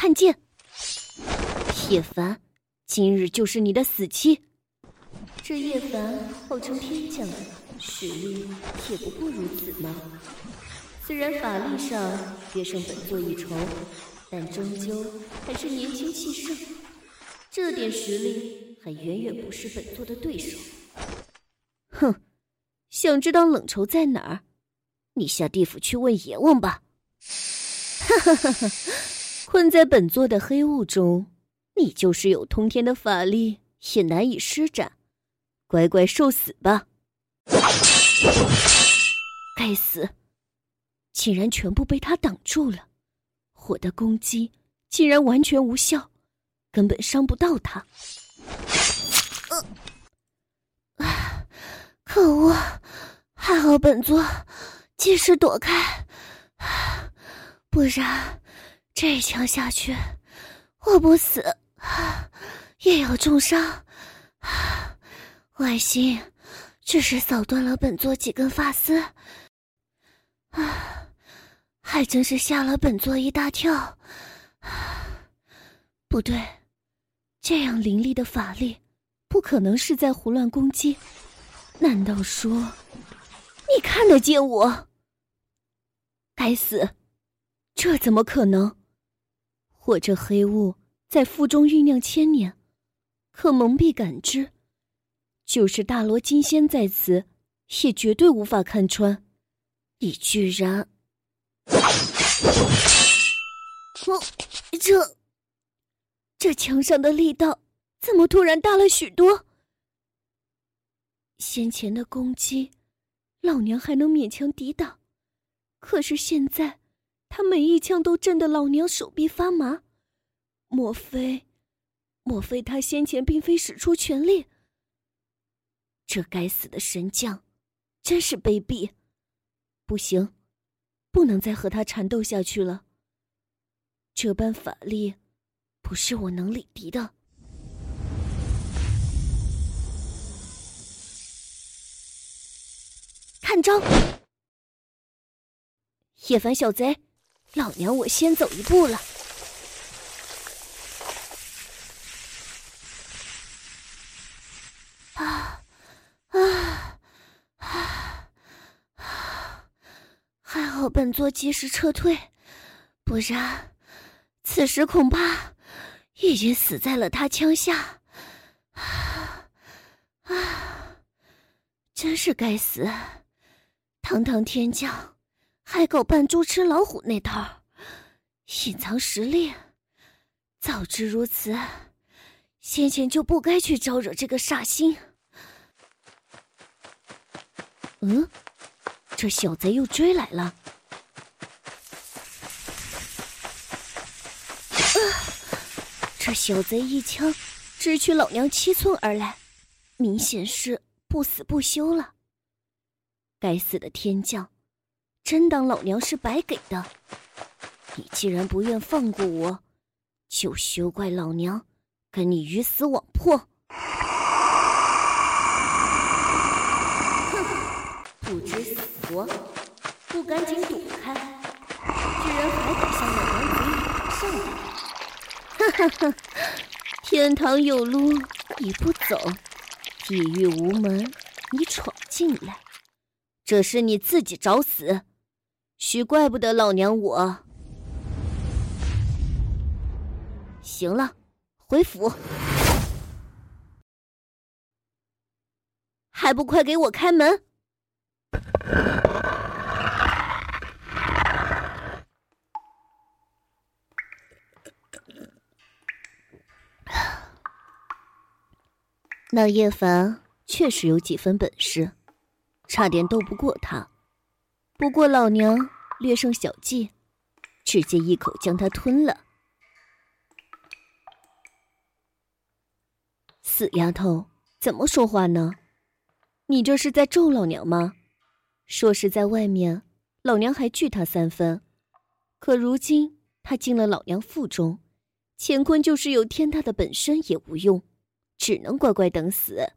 看见。叶凡，今日就是你的死期。这叶凡号称天将，实力也不过如此吗？虽然法力上略胜本座一筹，但终究还是年轻气盛，这点实力还远远不是本座的对手。哼，想知道冷愁在哪儿？你下地府去问阎王吧。哈哈哈哈，困在本座的黑雾中，你就是有通天的法力也难以施展，乖乖受死吧。该死，竟然全部被他挡住了，我的攻击竟然完全无效，根本伤不到他。可恶，还好本座及时躲开，不然这一枪下去，我不死也要重伤。外心只是扫断了本座几根发丝，还真是吓了本座一大跳。不对，这样凌厉的法力不可能是在胡乱攻击，难道说你看得见我？该死，这怎么可能？我这黑雾在腹中酝酿千年，可蒙蔽感知，就是大罗金仙在此，也绝对无法看穿。你居然……这墙上的力道怎么突然大了许多？先前的攻击，老娘还能勉强抵挡，可是现在，他每一枪都震得老娘手臂发麻。莫非他先前并非使出全力？这该死的神将，真是卑鄙！不行，不能再和他缠斗下去了。这般法力，不是我能力敌的。看招！叶凡小贼，老娘我先走一步了。还好本座及时撤退，不然此时恐怕已经死在了他枪下。真是该死，堂堂天将还搞扮猪吃老虎那套，隐藏实力。早知如此，先前就不该去招惹这个煞星。这小贼又追来了。这小贼一枪直取老娘7寸而来，明显是不死不休了。该死的天将，真当老娘是白给的？你既然不愿放过我，就休怪老娘跟你鱼死网破。不知死活，不赶紧躲开，居然还敢向老娘嘴里爬上来！哈哈哈！天堂有路你不走，地狱无门你闯进来，这是你自己找死，许怪不得老娘我。行了，回府，还不快给我开门！那叶凡确实有几分本事，差点斗不过他，不过老娘略胜小计，直接一口将他吞了。死丫头，怎么说话呢？你这是在咒老娘吗？说是在外面，老娘还惧他3分，可如今他进了老娘腹中，乾坤就是有天大的本身也无用，只能乖乖等死。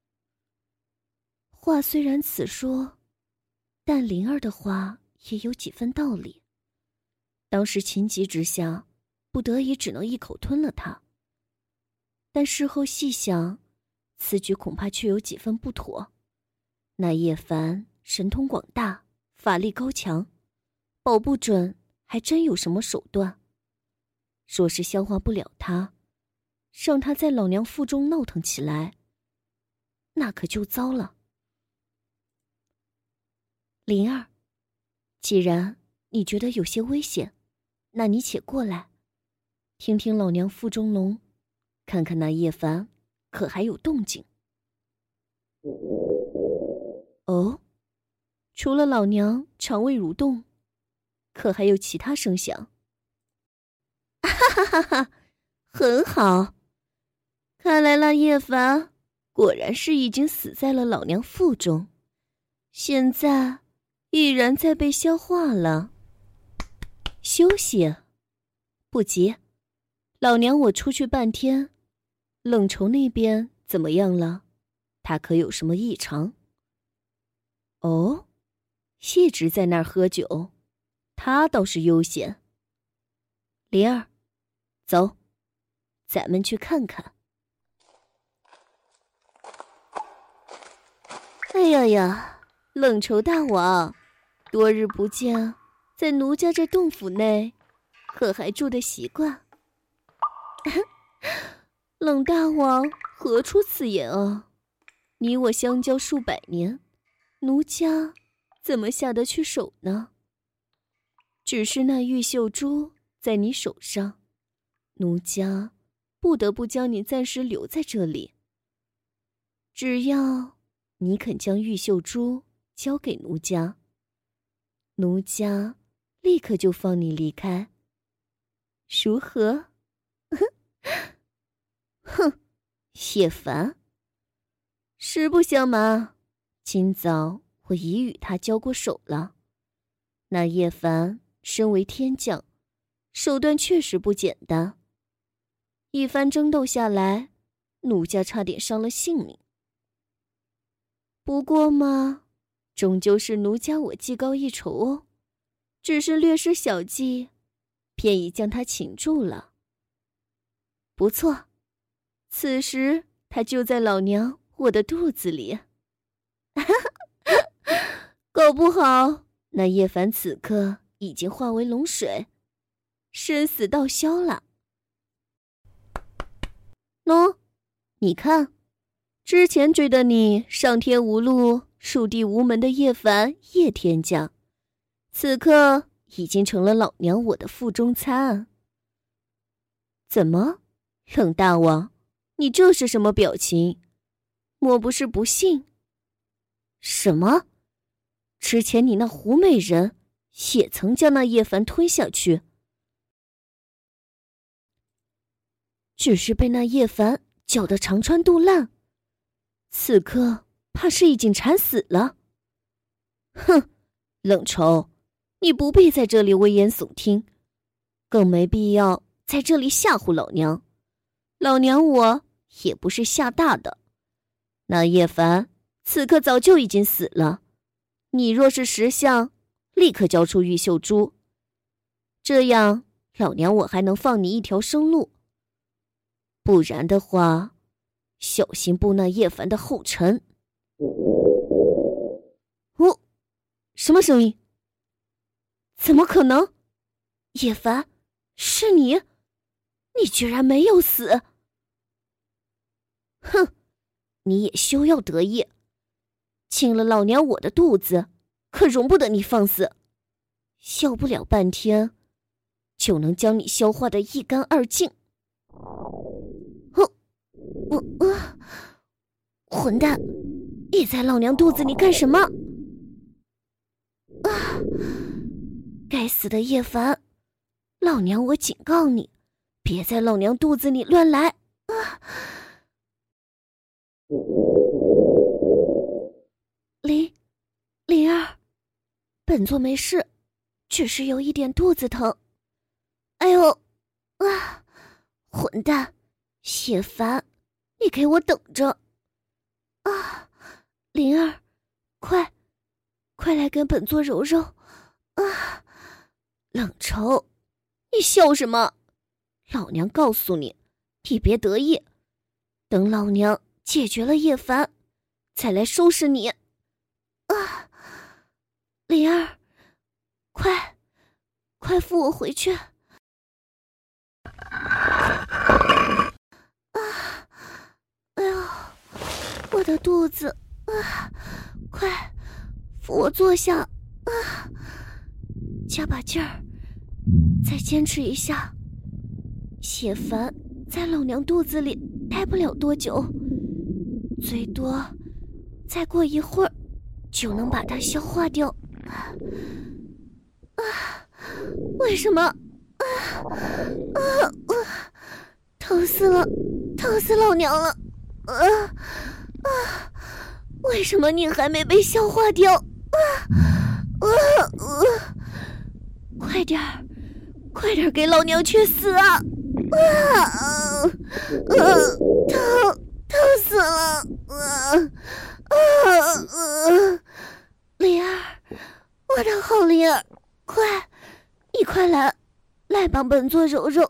话虽然此说，但灵儿的话也有几分道理。当时情急之下， 不得已只能一口吞了它。但事后细想，此举恐怕却有几分不妥。那叶凡神通广大，法力高强，保不准还真有什么手段。若是消化不了他，让他在老娘腹中闹腾起来，那可就糟了。灵儿，既然你觉得有些危险，那你且过来，听听老娘腹中龙，看看那叶凡可还有动静。哦，除了老娘肠胃蠕动，可还有其他声响？哈哈哈哈，很好，看来那叶凡果然是已经死在了老娘腹中，现在已然在被消化了。休息？不急，老娘我出去半天，冷愁那边怎么样了？他可有什么异常？哦，一直在那儿喝酒，他倒是悠闲。灵儿，走，咱们去看看。哎呀呀，冷愁大王，多日不见，在奴家这洞府内，可还住得习惯？冷大王何出此言啊？你我相交数百年，奴家怎么下得去手呢？只是那玉秀珠在你手上，奴家不得不将你暂时留在这里。只要你肯将玉秀珠交给奴家，奴家立刻就放你离开，如何？哼，叶凡，实不相瞒，今早我已与他交过手了。那叶凡身为天将，手段确实不简单。一番争斗下来，奴家差点伤了性命。不过嘛，终究是奴家我技高一筹哦，只是略施小计，便已将他擒住了。不错，此时他就在老娘我的肚子里。搞不好那叶凡此刻已经化为龙水，生死道消了。喏，你看，之前追的你上天无路入地无门的叶凡叶天将，此刻已经成了老娘我的腹中餐。怎么，冷大王，你这是什么表情？莫不是不信？什么？之前你那胡美人也曾将那叶凡吞下去，只是被那叶凡搅得肠穿肚烂，此刻怕是已经惨死了。哼，冷愁，你不必在这里危言耸听，更没必要在这里吓唬老娘。老娘我也不是吓大的，那叶凡此刻早就已经死了。你若是识相，立刻交出玉秀珠，这样老娘我还能放你一条生路。不然的话，小心步那叶凡的后尘。哦，什么声音？怎么可能？叶凡，是你？你居然没有死！哼，你也休要得意，亲了老娘我的肚子，可容不得你放肆。消不了半天，就能将你消化得一干二净。混蛋，你在老娘肚子里干什么？啊！该死的叶凡，老娘我警告你，别在老娘肚子里乱来啊！灵儿，本座没事，只是有一点肚子疼。哎呦，啊！混蛋，叶凡，你给我等着！啊，灵儿，快来跟本座揉揉！啊，冷愁，你笑什么？ 老娘告诉你，你别得意，等老娘解决了叶凡，再来收拾你。啊，灵儿，快扶我回去！哎呦，我的肚子啊！快扶我坐下啊！加把劲儿，再坚持一下。叶凡在老娘肚子里待不了多久，最多再过一会儿就能把它消化掉。为什么？疼死了，疼死老娘了！为什么你还没被消化掉？快点给老娘去死啊！疼死了！灵儿，我的好灵儿，你快来帮本座揉揉！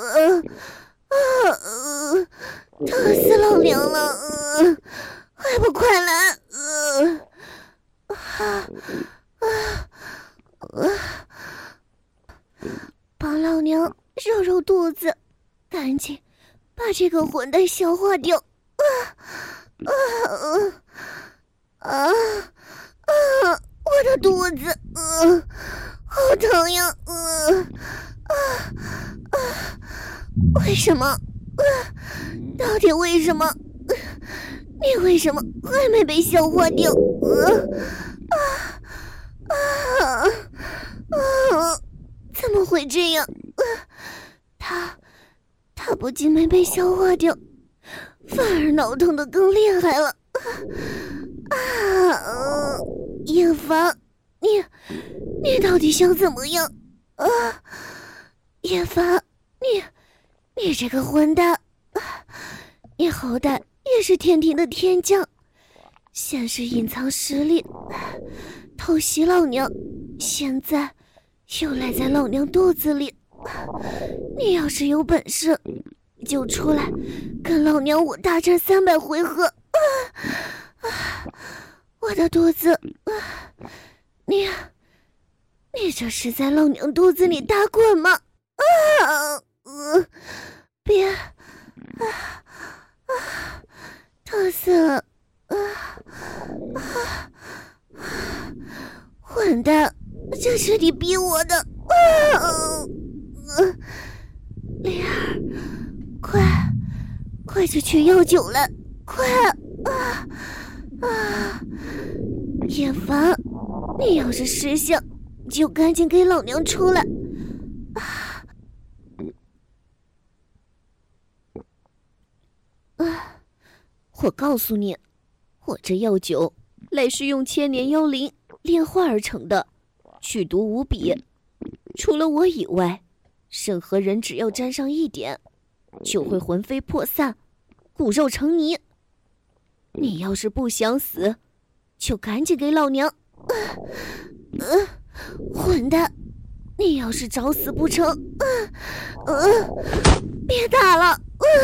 疼死老娘了！还不快来！帮老娘揉揉肚子，赶紧把这个混蛋消化掉！我的肚子，好疼呀！为什么？到底为什么？你为什么还没被消化掉？怎么会这样？他不仅没被消化掉，反而脑疼得更厉害了。叶凡，你到底想怎么样？叶凡，你这个混蛋！你好歹也是天庭的天将，先是隐藏实力，偷袭老娘，现在又赖在老娘肚子里。你要是有本事，就出来跟老娘我大战300回合！我的肚子，你这是在老娘肚子里打滚吗？别！疼死了！混蛋，这是你逼我的！灵儿，快去取药酒来！快！叶凡，你要是识相，就赶紧给老娘出来！我告诉你，我这药酒乃是用千年妖灵炼化而成的，剧毒无比。除了我以外，任何人只要沾上一点，就会魂飞魄散，骨肉成泥。你要是不想死，就赶紧给老娘！混蛋，你要是找死不成，别打了！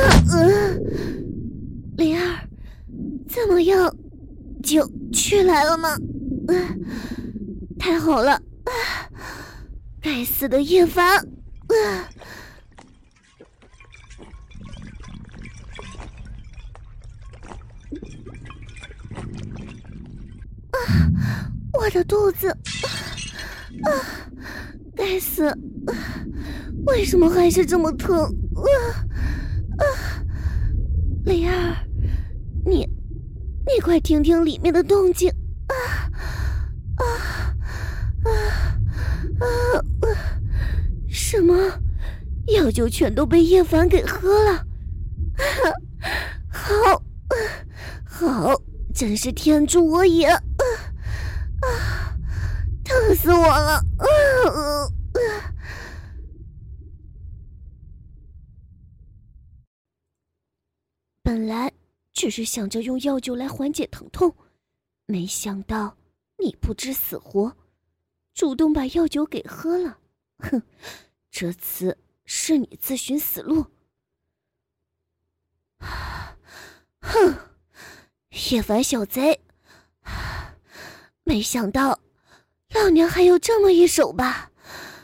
灵儿，怎么样？就去来了吗？太好了！该死的叶凡！我的肚子！该死！为什么还是这么疼？灵儿，你快听听里面的动静！什么？药酒全都被叶凡给喝了！好，真是天助我也！疼死我了！本来只是想着用药酒来缓解疼痛，没想到你不知死活，主动把药酒给喝了。哼，这次是你自寻死路。哼，叶凡小贼，没想到老娘还有这么一手吧。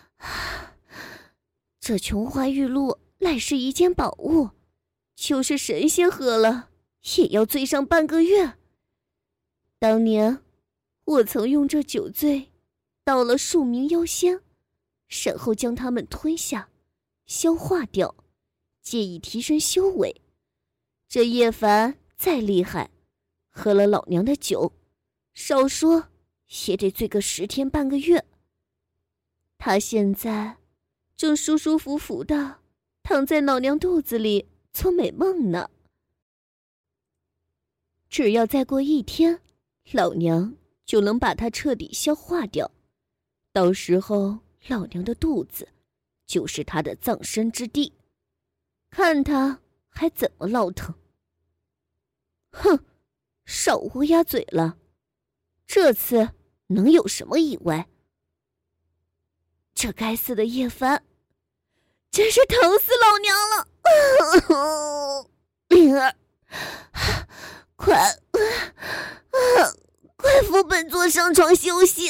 这琼花玉露乃是一件宝物，就是神仙喝了也要醉上半个月。当年我曾用这酒醉到了数名妖仙，然后将他们吞下消化掉，借以提升修为。这叶凡再厉害，喝了老娘的酒，少说也得醉个10天半个月。他现在正舒舒服服的躺在老娘肚子里做美梦呢。只要再过1天，老娘就能把它彻底消化掉，到时候老娘的肚子就是他的葬身之地，看他还怎么闹腾。哼，少乌鸦嘴了，这次能有什么意外？这该死的叶凡，真是疼死老娘了！灵儿，快扶本座上床休息！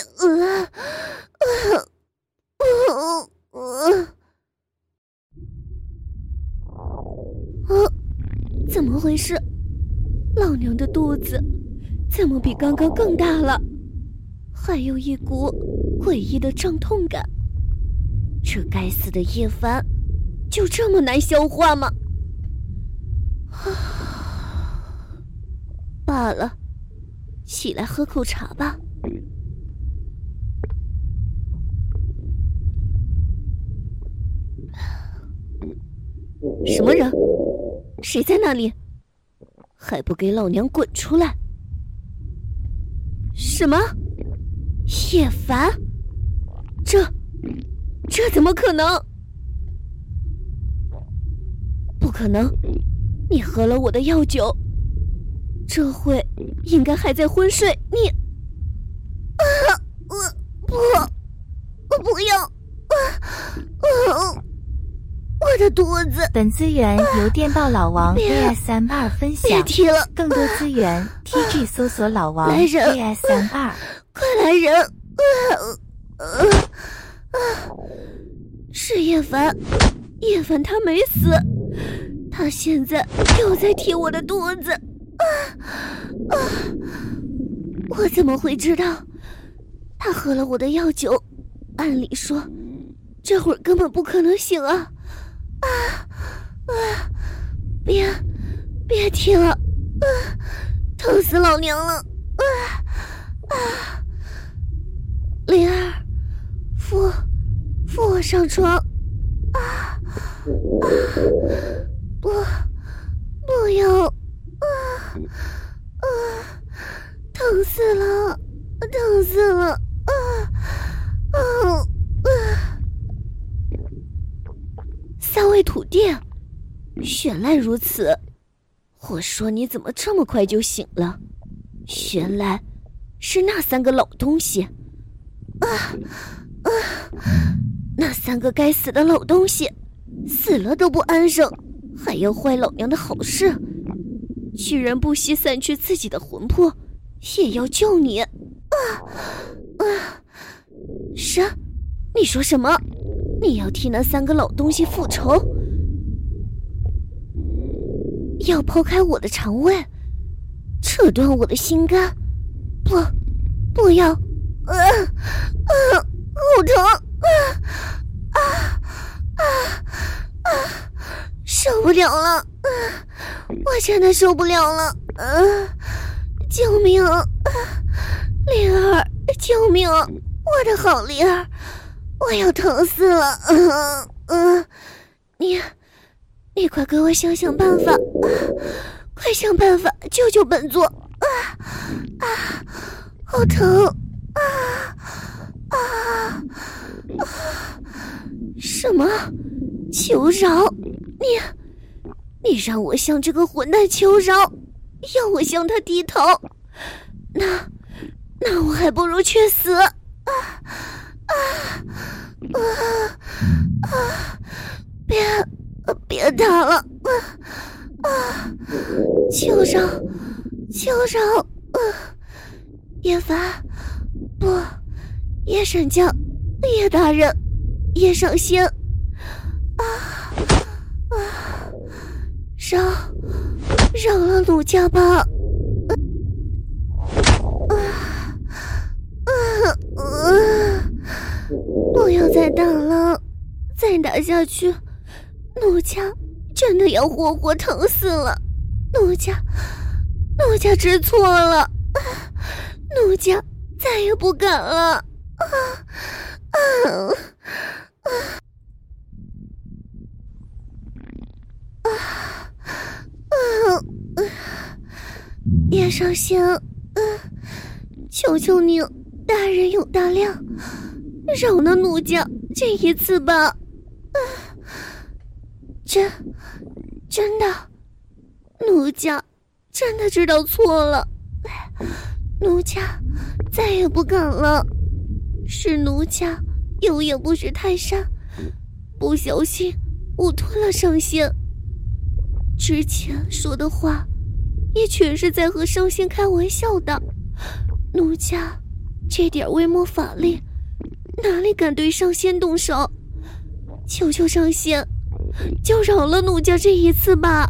怎么回事？老娘的肚子怎么比刚刚更大了？还有一股诡异的胀痛感。这该死的叶凡，就这么难消化吗？罢了，起来喝口茶吧。什么人？谁在那里？还不给老娘滚出来！什么？叶凡？这怎么可能？不可能！你喝了我的药酒，这会应该还在昏睡。你……我不要！我的肚子！ 本资源由电报老王 AS32 分享。 别提了！ 更多资源 TG 搜索老王来人 AS32。 快来人！是叶凡，叶凡他没死，他现在又在踢我的肚子。我怎么会知道？他喝了我的药酒，按理说这会儿根本不可能醒啊！别踢了，疼死老娘了！灵儿，扶我上床！不要！疼死了，疼死了！三位土地，原来如此。我说你怎么这么快就醒了？原来是那3个老东西。那3个该死的老东西，死了都不安生，还要坏老娘的好事，居然不惜散去自己的魂魄，也要救你！什？你说什么？你要替那3个老东西复仇？要剖开我的肠胃，扯断我的心肝？不要！好疼！受不了了！我真的受不了了！救命！灵儿，救命！我的好灵儿，我要疼死了！你快给我想想办法！快想办法救救本座！好疼！什么？求饶？你让我向这个混蛋求饶，要我向他低头，那我还不如去死！别别打了，求饶，求饶！叶凡，不，叶神将，叶大人，叶上仙，饶了奴家吧！不要再打了，再打下去，奴家真的要活活疼死了。奴家知错了，奴家再也不敢了。叶上仙，求求您，大人有大量，饶了奴家这一次吧。真的，奴家真的知道错了，奴家再也不敢了。是奴家有眼不识泰山，不小心误吞了上仙。之前说的话也全是在和上仙开玩笑的，奴家这点微末法力哪里敢对上仙动手？求求上仙，就饶了奴家这一次吧。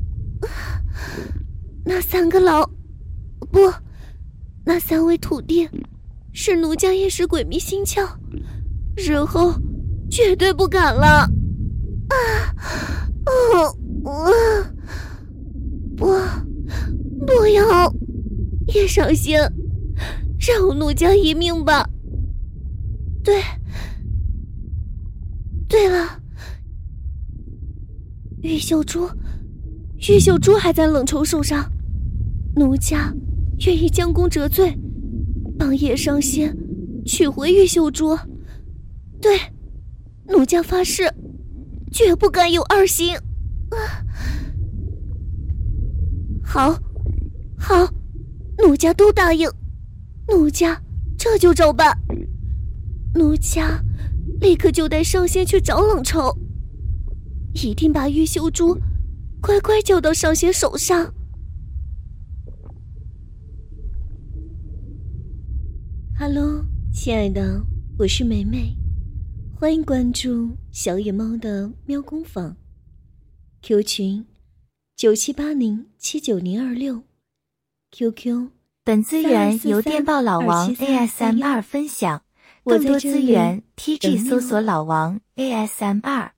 那3个老，不，那3位土地是奴家一时鬼迷心窍，日后绝对不敢了。不要，叶上仙，饶奴家一命吧。对了，玉秀珠还在冷愁受伤，奴家愿意将功折罪，帮叶上仙取回玉秀珠。对，奴家发誓绝不敢有二心。好，奴家都答应，奴家这就照办。奴家立刻就带上仙去找冷愁，一定把玉秀珠乖乖交到上仙手上。Hello， 亲爱的，我是梅梅，欢迎关注小野猫的喵工坊 ，Q 群9780790026 ，QQ。 本资源由电报老王 ASMR 分享，更多资源 TG 搜索老王 ASMR。